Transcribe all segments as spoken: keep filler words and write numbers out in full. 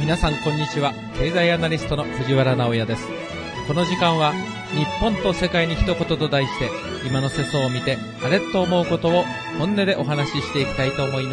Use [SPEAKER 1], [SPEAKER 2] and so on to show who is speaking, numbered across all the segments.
[SPEAKER 1] 皆さんこんにちは。経済アナリストの藤原直也です。この時間は日本と世界に一言と題して、今の世相を見てあれと思うことを本音でお話ししていきたいと思います。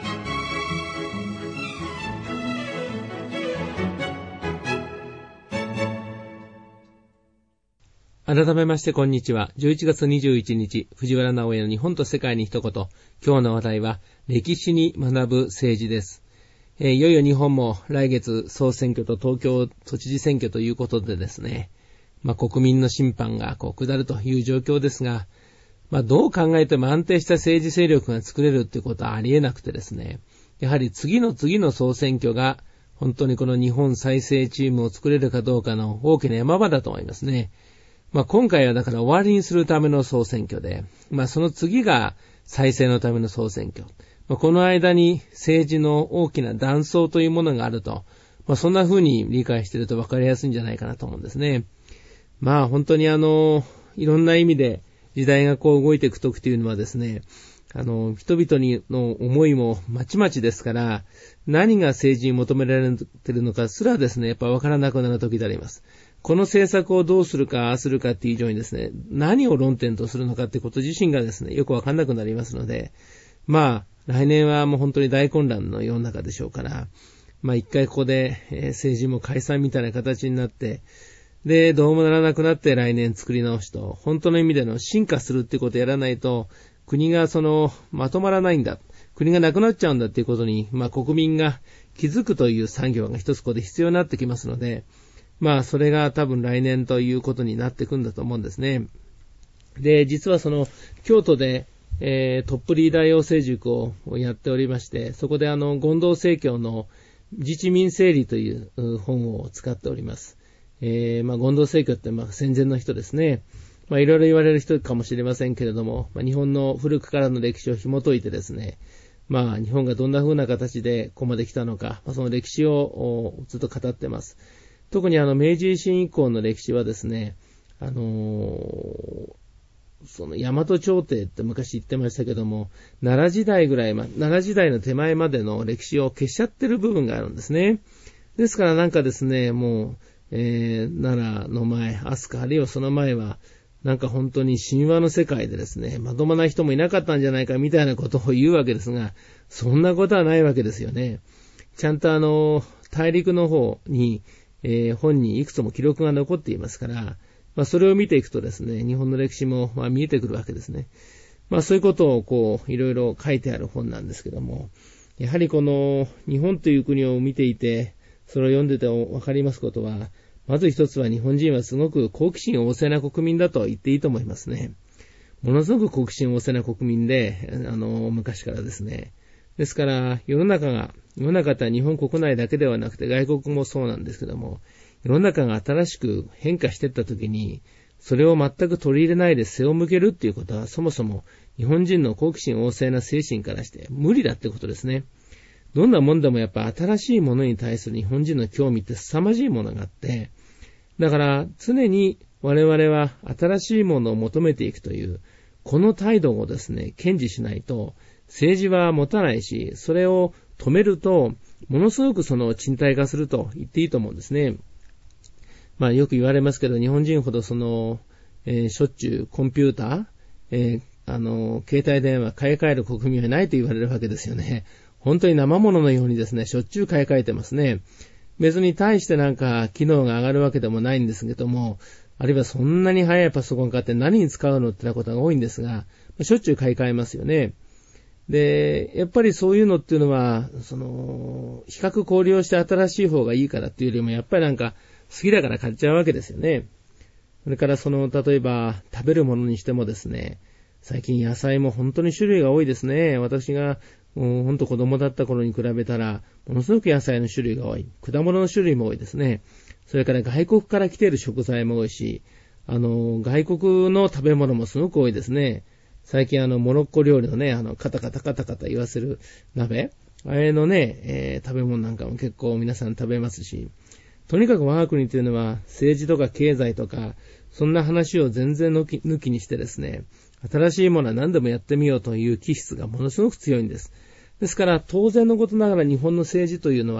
[SPEAKER 2] 改めましてこんにちは。じゅういちがつにじゅういちにち、藤原直也の日本と世界に一言。今日の話題は歴史に学ぶ政治です。えー、いよいよ日本も来月総選挙と東京都知事選挙ということでですね、まあ、国民の審判がこう下るという状況ですが、まあ、どう考えても安定した政治勢力が作れるということはありえなくてですね、やはり次の次の総選挙が本当にこの日本再生チームを作れるかどうかの大きな山場だと思いますね。まあ、今回はだから終わりにするための総選挙で、まあ、その次が再生のための総選挙。まあ、この間に政治の大きな断層というものがあると、まあ、そんな風に理解していると分かりやすいんじゃないかなと思うんですね。まあ本当にあの、いろんな意味で時代がこう動いていくときというのはですね、あの、人々にの思いもまちまちですから、何が政治に求められているのかすらですね、やっぱ分からなくなるときであります。この政策をどうするか、ああするかっていう以上にですね、何を論点とするのかってこと自身がですね、よく分かんなくなりますので、まあ、来年はもう本当に大混乱の世の中でしょうから、まあ一回ここで、えー、政治も解散みたいな形になって、で、どうもならなくなって来年作り直しと、本当の意味での進化するってことをやらないと、国がその、まとまらないんだ。国がなくなっちゃうんだっていうことに、まあ国民が気づくという産業が一つここで必要になってきますので、まあそれが多分来年ということになってくんだと思うんですね。で、実はその、京都で、えー、トップリーダー養成塾をやっておりまして、そこであの、権藤正教の自治民整理という本を使っております。えー、まあ、権藤正教ってまあ戦前の人ですね。まあ、いろいろ言われる人かもしれませんけれども、まあ、日本の古くからの歴史を紐解いてですね、まあ、日本がどんな風な形でここまで来たのか、まあ、その歴史をずっと語ってます。特にあの、明治維新以降の歴史はですね、あのー、その大和朝廷って昔言ってましたけども、奈良時代ぐらい、ま、奈良時代の手前までの歴史を消しちゃってる部分があるんですね。ですからなんかですね、もう、えー、奈良の前、飛鳥、あるいはその前は、なんか本当に神話の世界でですね、まともな人もいなかったんじゃないかみたいなことを言うわけですが、そんなことはないわけですよね。ちゃんとあの、大陸の方に、えー、本にいくつも記録が残っていますから、まあ、それを見ていくとですね、日本の歴史もまあ見えてくるわけですね。まあそういうことをこういろいろ書いてある本なんですけども、やはりこの日本という国を見ていて、それを読んでてわかりますことは、まず一つは日本人はすごく好奇心旺盛な国民だと言っていいと思いますね。ものすごく好奇心旺盛な国民で、あの昔からですね。ですから世の中が世の中って日本国内だけではなくて外国もそうなんですけども。世の中が新しく変化していったときに、それを全く取り入れないで背を向けるっていうことは、そもそも日本人の好奇心旺盛な精神からして無理だってことですね。どんなもんでもやっぱ新しいものに対する日本人の興味って凄まじいものがあって、だから常に我々は新しいものを求めていくという、この態度をですね、堅持しないと政治は持たないし、それを止めると、ものすごくその沈滞化すると言っていいと思うんですね。まあよく言われますけど、日本人ほどその、えー、しょっちゅうコンピューター、えー、あの、携帯電話買い替える国民はないと言われるわけですよね。本当に生物のようにですね、しょっちゅう買い替えてますね。別に対してなんか機能が上がるわけでもないんですけども、あるいはそんなに速いパソコン買って何に使うのってなことが多いんですが、しょっちゅう買い替えますよね。で、やっぱりそういうのっていうのは、その、比較考慮して新しい方がいいからっていうよりも、やっぱりなんか、好きだから買っちゃうわけですよね。それからその、例えば食べるものにしてもですね、最近野菜も本当に種類が多いですね。私がもう本当子供だった頃に比べたら、ものすごく野菜の種類が多い。果物の種類も多いですね。それから外国から来ている食材も多いし、あの、外国の食べ物もすごく多いですね。最近あの、モロッコ料理のね、あの、カタカタカタカタ言わせる鍋、あれのね、えー、食べ物なんかも結構皆さん食べますし、とにかく我が国というのは政治とか経済とかそんな話を全然抜き、抜きにしてですね、新しいものは何でもやってみようという気質がものすごく強いんです。ですから当然のことながら日本の政治というのは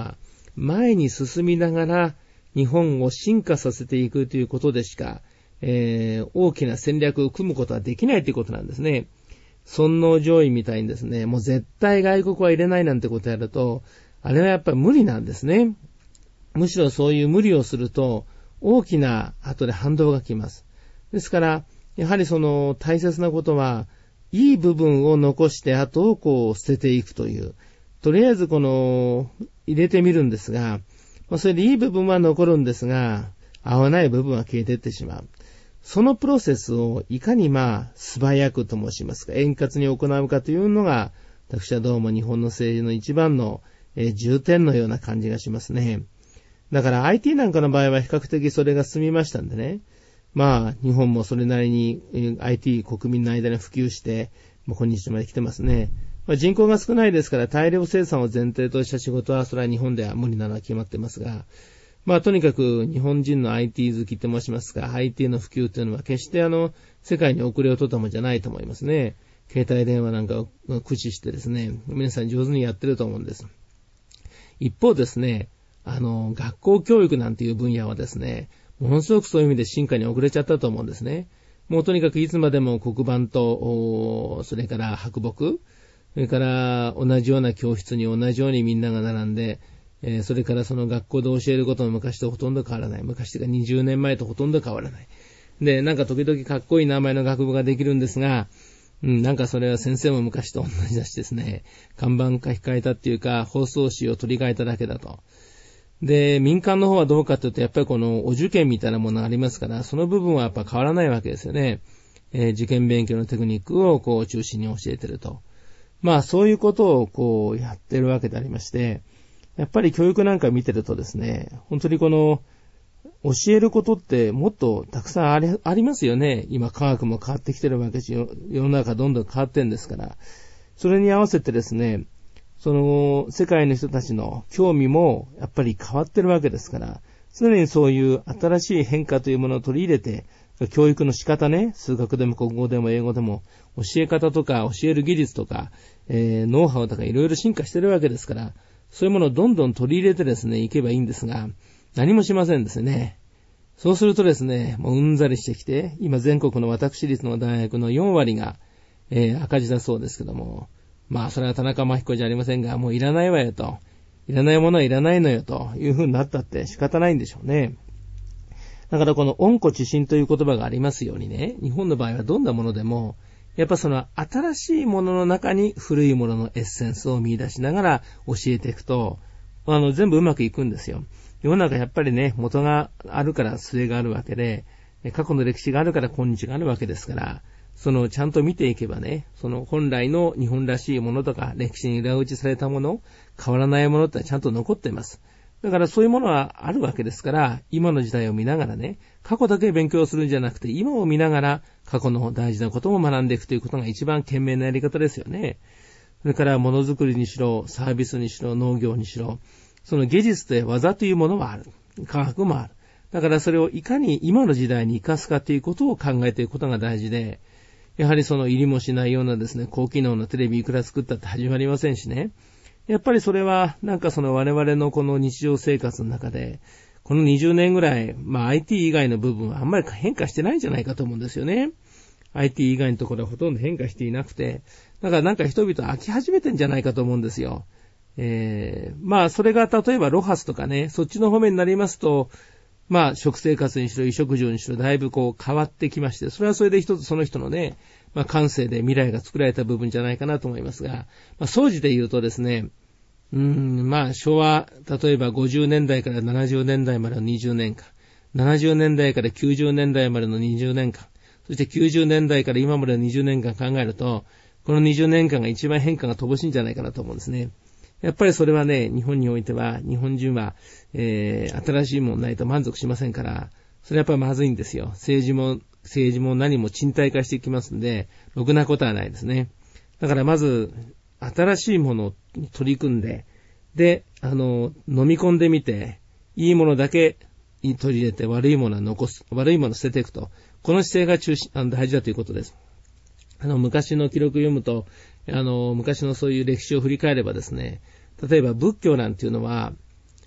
[SPEAKER 2] 前に進みながら日本を進化させていくということでしか、えー、大きな戦略を組むことはできないということなんですね。尊皇攘夷みたいにですね、もう絶対外国は入れないなんてことをやると、あれはやっぱり無理なんですね。むしろそういう無理をすると、大きな後で反動が来ます。ですから、やはりその大切なことは、いい部分を残して後をこう捨てていくという。とりあえずこの、入れてみるんですが、まあ、それでいい部分は残るんですが、合わない部分は消えていってしまう。そのプロセスをいかにまあ素早くと申しますか、円滑に行うかというのが、私はどうも日本の政治の一番の、えー、重点のような感じがしますね。だから アイティー なんかの場合は比較的それが進みましたんでね。まあ日本もそれなりに アイティー 国民の間に普及して、もう今日まで来てますね。まあ、人口が少ないですから大量生産を前提とした仕事はそれは日本では無理なのは決まってますが、まあとにかく日本人の アイティー 好きと申しますか、アイティー の普及というのは決してあの世界に遅れをとったものじゃないと思いますね。携帯電話なんかを駆使してですね、皆さん上手にやってると思うんです。一方ですね、あの学校教育なんていう分野はですね、ものすごくそういう意味で進化に遅れちゃったと思うんですね。もうとにかくいつまでも黒板と、それから白木、それから同じような教室に同じようにみんなが並んで、えー、それからその学校で教えることも昔とほとんど変わらない。昔というかにじゅうねんまえとほとんど変わらない。で、なんか時々かっこいい名前の学部ができるんですが、うん、なんかそれは先生も昔と同じだしですね、看板書き換えたっていうか、放送紙を取り替えただけだと。で、民間の方はどうかというと、やっぱりこのお受験みたいなものがありますから、その部分はやっぱ変わらないわけですよね。えー、受験勉強のテクニックをこう中心に教えてると。まあそういうことをこうやってるわけでありまして、やっぱり教育なんか見てるとですね、本当にこの教えることってもっとたくさんあり、ありますよね。今科学も変わってきてるわけですよ。世の中どんどん変わってんですから。それに合わせてですね、その世界の人たちの興味もやっぱり変わってるわけですから、常にそういう新しい変化というものを取り入れて、教育の仕方ね、数学でも国語でも英語でも、教え方とか教える技術とか、えー、ノウハウとかいろいろ進化してるわけですから、そういうものをどんどん取り入れてですね、いけばいいんですが、何もしませんですね。そうするとですね、もううんざりしてきて、今全国の私立の大学のよんわりが、えー、赤字だそうですけども、まあそれは田中真彦じゃありませんが、もういらないわよと、いらないものはいらないのよという風になったって仕方ないんでしょうね。だからこの温故知新という言葉がありますようにね、日本の場合はどんなものでも、やっぱその新しいものの中に古いもののエッセンスを見出しながら教えていくと、あの全部うまくいくんですよ。世の中やっぱりね、元があるから末があるわけで、過去の歴史があるから今日があるわけですから、そのちゃんと見ていけばね、その本来の日本らしいものとか歴史に裏打ちされたもの、変わらないものってちゃんと残っています。だからそういうものはあるわけですから、今の時代を見ながらね、過去だけ勉強するんじゃなくて、今を見ながら過去の大事なことも学んでいくということが一番賢明なやり方ですよね。それからものづくりにしろ、サービスにしろ、農業にしろ、その技術と技というものはある。科学もある。だからそれをいかに今の時代に生かすかということを考えていくことが大事で、やはりその入りもしないようなですね、高機能のテレビいくら作ったって始まりませんしね。やっぱりそれはなんかその我々のこの日常生活の中で、このにじゅうねんぐらい、まあ アイティー 以外の部分はあんまり変化してないんじゃないかと思うんですよね。アイティー 以外のところはほとんど変化していなくて、だからなんか人々飽き始めてんじゃないかと思うんですよ。えー、まあそれが例えばロハスとかね、そっちの方面になりますと、まあ食生活にしろ衣食住にしろだいぶこう変わってきまして、それはそれで一つその人のね、まあ感性で未来が作られた部分じゃないかなと思いますが、まあ総じて言うとですね、うーん、まあ昭和、例えばごじゅうねんだいからななじゅうねんだいまでのにじゅうねんかん、ななじゅうねんだいからきゅうじゅうねんだいまでのにじゅうねんかん、そしてきゅうじゅうねんだいから今までのにじゅうねんかん考えると、このにじゅうねんかんが一番変化が乏しいんじゃないかなと思うんですね。やっぱりそれはね、日本においては、日本人は、えー、新しいものないと満足しませんから、それはやっぱりまずいんですよ。政治も、政治も何も賃貸化していきますんで、ろくなことはないですね。だからまず、新しいものに取り組んで、で、あの、飲み込んでみて、いいものだけに取り入れて悪いものは残す、悪いものを捨てていくと。この姿勢が中心、あの大事だということです。あの、昔の記録を読むと、あの、昔のそういう歴史を振り返ればですね、例えば仏教なんていうのは、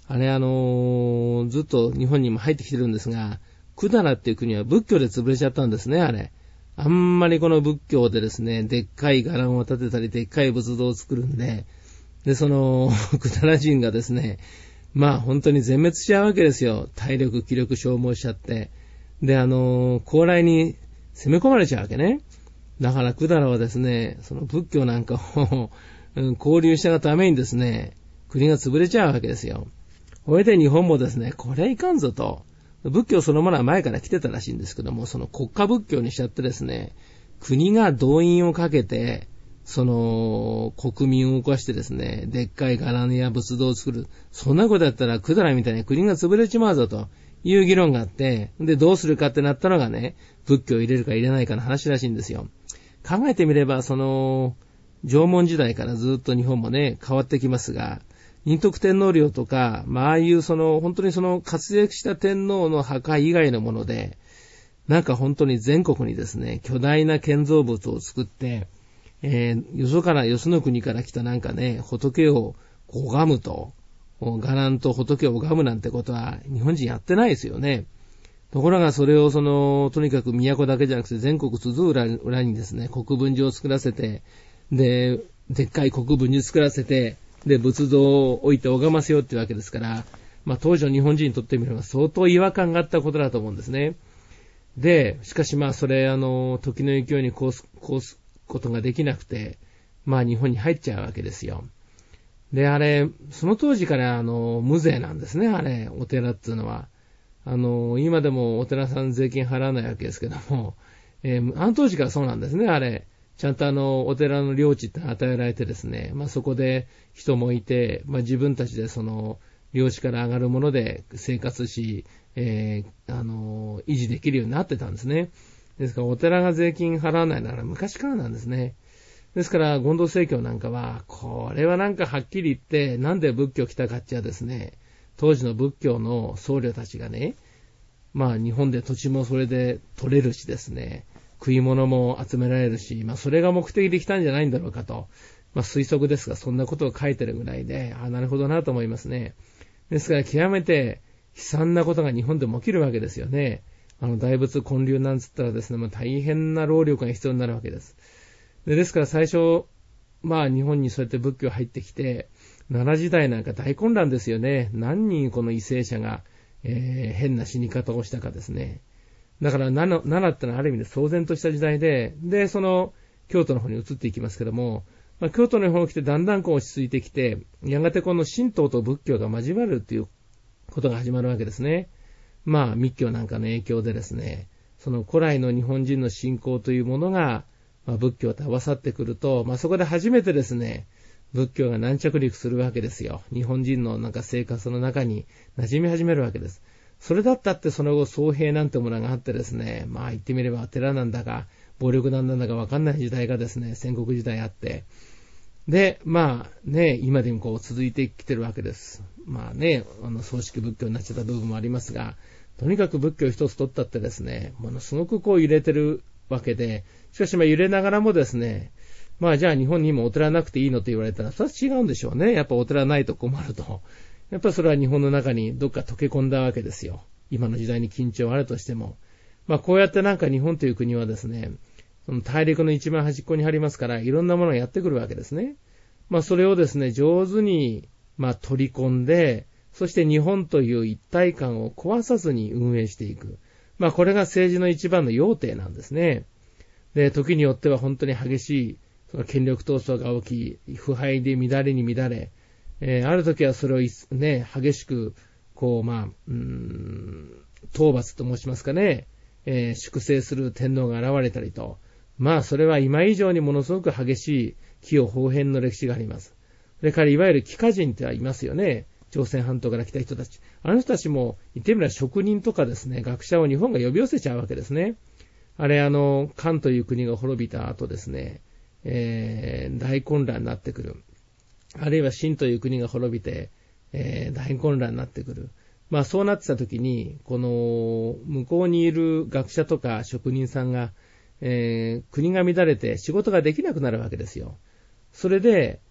[SPEAKER 2] あれあのー、ずっと日本にも入ってきてるんですが、百済っていう国は仏教で潰れちゃったんですね、あれ。あんまりこの仏教でですね、でっかい伽藍を建てたり、でっかい仏像を作るんで、で、その、百済人がですね、まあ本当に全滅しちゃうわけですよ。体力、気力消耗しちゃって。で、あのー、高麗に攻め込まれちゃうわけね。だから百済はですね、その仏教なんかを、うん、交流したがためにですね、国が潰れちゃうわけですよ。これで日本もですね、これはいかんぞと。仏教そのものは前から来てたらしいんですけども、その国家仏教にしちゃってですね、国が動員をかけて、その国民を動かしてですね、でっかい伽藍や仏像を作る。そんなことやったら百済みたいに国が潰れちまうぞという議論があって、で、どうするかってなったのがね、仏教を入れるか入れないかの話らしいんですよ。考えてみれば、その、縄文時代からずっと日本もね、変わってきますが、仁徳天皇陵とか、まあ、ああいうその、本当にその活躍した天皇の墓以外のもので、なんか本当に全国にですね、巨大な建造物を作って、えー、よそから、よその国から来たなんかね、仏を拝むと、伽藍と仏を拝むなんてことは日本人やってないですよね。ところがそれをその、とにかく都だけじゃなくて全国津々浦々にですね、国分寺を作らせて、で、でっかい国分寺作らせて、で、仏像を置いて拝ませようっていうわけですから、まあ当時の日本人にとってみれば相当違和感があったことだと思うんですね。で、しかしまあそれ、あの、時の勢いにこうす、こうすことができなくて、まあ日本に入っちゃうわけですよ。で、あれ、その当時からあの、無税なんですね、あれ、お寺っていうのは。あの、今でもお寺さん税金払わないわけですけども、えー、あの当時からそうなんですね、あれ。ちゃんとあの、お寺の領地って与えられてですね、まあそこで人もいて、まあ自分たちでその、領地から上がるもので生活し、えー、あの、維持できるようになってたんですね。ですからお寺が税金払わないなら昔からなんですね。ですから、権藤正教なんかは、これはなんかはっきり言って、なんで仏教来たかっちゃですね、当時の仏教の僧侶たちがね、まあ日本で土地もそれで取れるしですね、食い物も集められるし、まあそれが目的で来たんじゃないんだろうかと、まあ推測ですが、そんなことを書いてるぐらいで、ああ、なるほどなと思いますね。ですから極めて悲惨なことが日本でも起きるわけですよね。あの大仏建立なんつったらですね、もう大変な労力が必要になるわけです。で、ですから最初、まあ日本にそうやって仏教入ってきて、奈良時代なんか大混乱ですよね。何人この為政者が、えー、変な死に方をしたかですね。だから奈良、奈良ってのはある意味で騒然とした時代で、で、その京都の方に移っていきますけども、まあ、京都の方に来てだんだんこう落ち着いてきて、やがてこの神道と仏教が交わるっていうことが始まるわけですね。まあ密教なんかの影響でですね、その古来の日本人の信仰というものが、まあ、仏教と合わさってくると、まあそこで初めてですね、仏教が軟着陸するわけですよ。日本人のなんか生活の中に馴染み始めるわけです。それだったってその後僧兵なんてものがあってですね、まあ言ってみれば寺なんだか暴力団なんだかわかんない時代がですね、戦国時代あって、で、まあね、今でもこう続いてきてるわけです。まあね、あの葬式仏教になっちゃった部分もありますが、とにかく仏教一つ取ったってですね、ものすごくこう揺れてるわけで、しかしまあ揺れながらもですね、まあじゃあ日本にもお寺なくていいのと言われたら、それは違うんでしょうね。やっぱお寺ないと困ると。やっぱそれは日本の中にどっか溶け込んだわけですよ。今の時代に緊張あるとしても。まあこうやってなんか日本という国はですね、その大陸の一番端っこにありますから、いろんなものがやってくるわけですね。まあそれをですね、上手にまあ取り込んで、そして日本という一体感を壊さずに運営していく。まあこれが政治の一番の要点なんですね。で、時によっては本当に激しいその権力闘争が起き、腐敗で乱れに乱れ、えー、ある時はそれをね、激しく、こう、まあ、うーん、討伐と申しますかね、えー、粛清する天皇が現れたりと、まあ、それは今以上にものすごく激しい起用方変の歴史があります。それから、いわゆる帰化人ってはいますよね。朝鮮半島から来た人たち。あの人たちも、言ってみれば職人とかですね、学者を日本が呼び寄せちゃうわけですね。あれ、あの、漢という国が滅びた後ですね、えー、大混乱になってくる。あるいは秦という国が滅びて、えー、大混乱になってくる。まあそうなってた時に、この向こうにいる学者とか職人さんが、えー、国が乱れて仕事ができなくなるわけですよ。それで、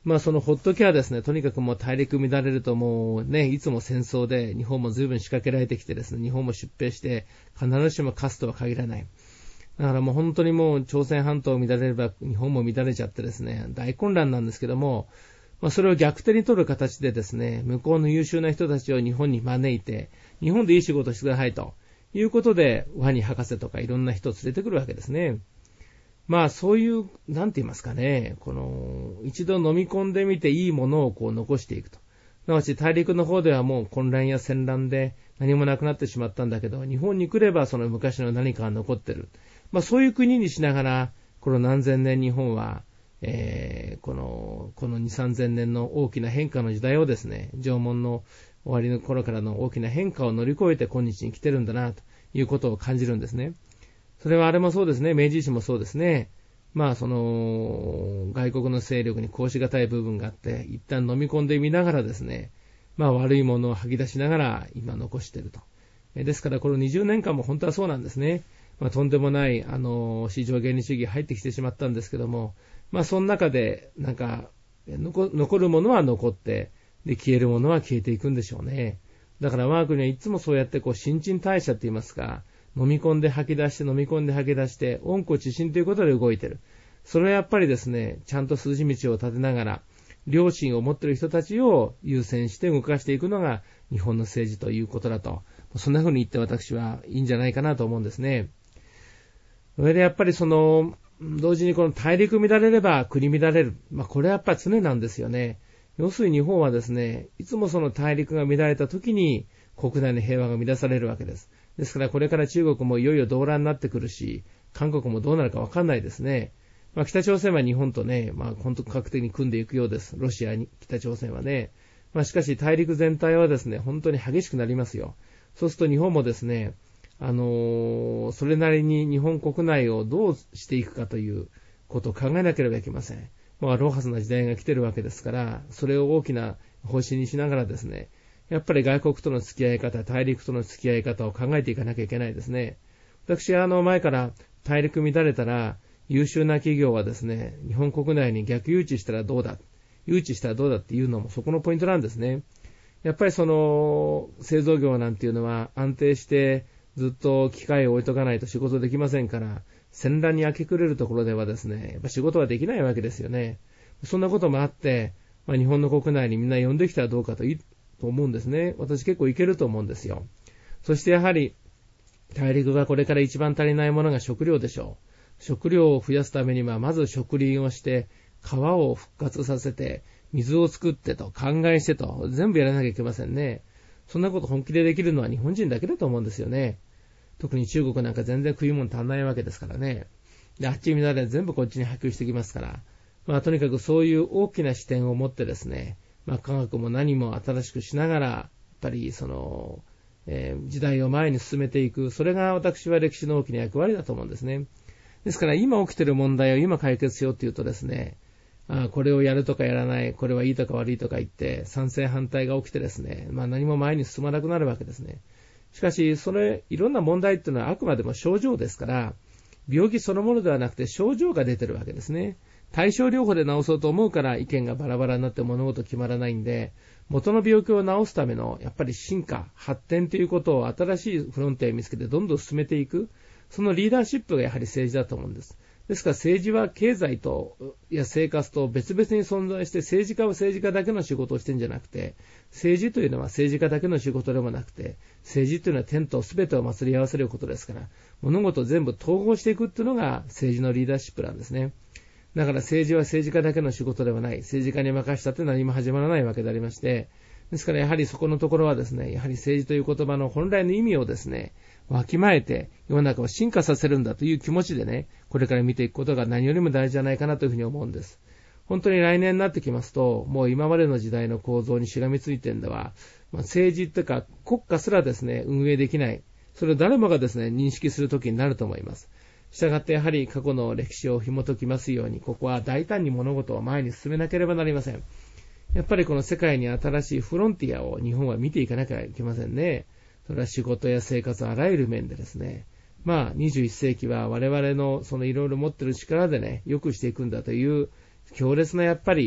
[SPEAKER 2] まあそのほっときゃですね、とにかくもう大陸乱れるともうね、いつも戦争で日本も随分仕掛けられてきてですね、日本も出兵して必ずしも勝つとは限らない。だからもう本当にもう朝鮮半島を乱れれば日本も乱れちゃってですね、大混乱なんですけども、まあそれを逆手に取る形でですね、向こうの優秀な人たちを日本に招いて、日本でいい仕事してくださいということで、ワニ博士とかいろんな人を連れてくるわけですね。まあそういう、なんて言いますかね、この、一度飲み込んでみていいものをこう残していくと。なおち大陸の方ではもう混乱や戦乱で何もなくなってしまったんだけど、日本に来ればその昔の何かが残ってる。まあそういう国にしながら、この何千年日本は、えー、この、このに、三千年の大きな変化の時代をですね、縄文の終わりの頃からの大きな変化を乗り越えて今日に来てるんだな、ということを感じるんですね。それはあれもそうですね、明治維新もそうですね。まあその外国の勢力に抗しがたい部分があって一旦飲み込んでみながらですね、まあ悪いものを吐き出しながら今残していると。ですからこのにじゅうねんかんも本当はそうなんですね。まあとんでもないあの市場原理主義入ってきてしまったんですけども、まあその中でなんか残、残るものは残ってで消えるものは消えていくんでしょうね。だから我が国はいつもそうやってこう新陳代謝って言いますか、飲み込んで吐き出して飲み込んで吐き出して温故知新ということで動いている。それはやっぱりですね、ちゃんと筋道を立てながら良心を持っている人たちを優先して動かしていくのが日本の政治ということだと、そんな風に言って私はいいんじゃないかなと思うんですね。それでやっぱりその同時にこの大陸乱れれば国乱れる、まあこれはやっぱり常なんですよね。要するに日本はですね、いつもその大陸が乱れた時に国内の平和が乱されるわけです。ですからこれから中国もいよいよ動乱になってくるし、韓国もどうなるかわかんないですね。まあ、北朝鮮は日本とね、まあ本格的に組んでいくようです。ロシアに、北朝鮮はね。まあしかし大陸全体はですね、本当に激しくなりますよ。そうすると日本もですね、あのー、それなりに日本国内をどうしていくかということを考えなければいけません。まあローハスな時代が来てるわけですから、それを大きな方針にしながらですね、やっぱり外国との付き合い方、大陸との付き合い方を考えていかなきゃいけないですね。私はあの前から大陸乱れたら優秀な企業はですね、日本国内に逆誘致したらどうだ、誘致したらどうだっていうのもそこのポイントなんですね。やっぱりその製造業なんていうのは安定してずっと機械を置いとかないと仕事できませんから、戦乱に明け暮れるところではですね、やっぱ仕事はできないわけですよね。そんなこともあって、まあ、日本の国内にみんな呼んできたらどうかとと思うんですね。私結構いけると思うんですよ。そしてやはり大陸がこれから一番足りないものが食料でしょう。食料を増やすためにはまず植林をして川を復活させて水を作ってと灌漑してと全部やらなきゃいけませんね。そんなこと本気でできるのは日本人だけだと思うんですよね。特に中国なんか全然食い物足んないわけですからね。で、あっち見られ全部こっちに波及してきますから。まあとにかくそういう大きな視点を持ってですね、まあ、科学も何も新しくしながら、やっぱりその、えー、時代を前に進めていく。それが私は歴史の大きな役割だと思うんですね。ですから今起きている問題を今解決しようというとですね、あこれをやるとかやらない、これはいいとか悪いとか言って、賛成反対が起きてですね、まあ何も前に進まなくなるわけですね。しかし、それ、いろんな問題っていうのはあくまでも症状ですから、病気そのものではなくて症状が出てるわけですね。対症療法で治そうと思うから意見がバラバラになって物事決まらないんで、元の病気を治すためのやっぱり進化、発展ということを新しいフロンティアを見つけてどんどん進めていく、そのリーダーシップがやはり政治だと思うんです。ですから政治は経済とや生活と別々に存在して、政治家は政治家だけの仕事をしてるんじゃなくて、政治というのは政治家だけの仕事でもなくて、政治というのは天と全てを祭り合わせることですから、物事を全部統合していくっていうのが政治のリーダーシップなんですね。だから政治は政治家だけの仕事ではない。政治家に任したって何も始まらないわけでありまして、ですからやはりそこのところはですね、やはり政治という言葉の本来の意味をですね、わきまえて世の中を進化させるんだという気持ちでね、これから見ていくことが何よりも大事じゃないかなというふうに思うんです。本当に来年になってきますと、もう今までの時代の構造にしがみついてるんでは、まあ、政治というか国家すらですね、運営できない。それを誰もがですね、認識するときになると思います。したがってやはり過去の歴史を紐解きますように、ここは大胆に物事を前に進めなければなりません。やっぱりこの世界に新しいフロンティアを日本は見ていかなきゃいけませんね。それは仕事や生活あらゆる面でですね。まあにじゅういっせいきは我々のそのいろいろ持ってる力でね、良くしていくんだという強烈なやっぱり、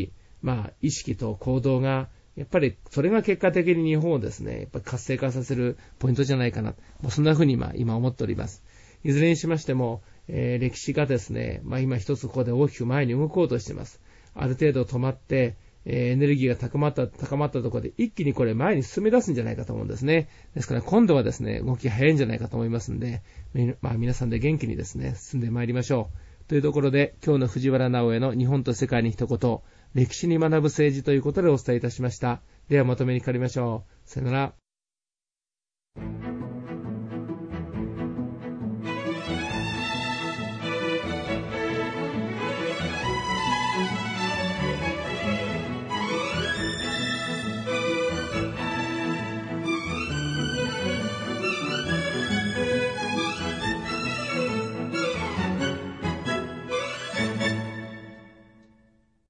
[SPEAKER 2] まあ、意識と行動が、やっぱりそれが結果的に日本をですね、やっぱり活性化させるポイントじゃないかな。もうそんな風に今、今思っております。いずれにしましても、えー、歴史がですね、まあ今一つここで大きく前に動こうとしています。ある程度止まって、えー、エネルギーが高まった、高まったところで一気にこれ前に進み出すんじゃないかと思うんですね。ですから今度はですね、動き早いんじゃないかと思いますんで、まあ皆さんで元気にですね、進んでまいりましょう。というところで、今日の藤原直江の日本と世界に一言、歴史に学ぶ政治ということでお伝えいたしました。ではまとめにかかりましょう。さよなら。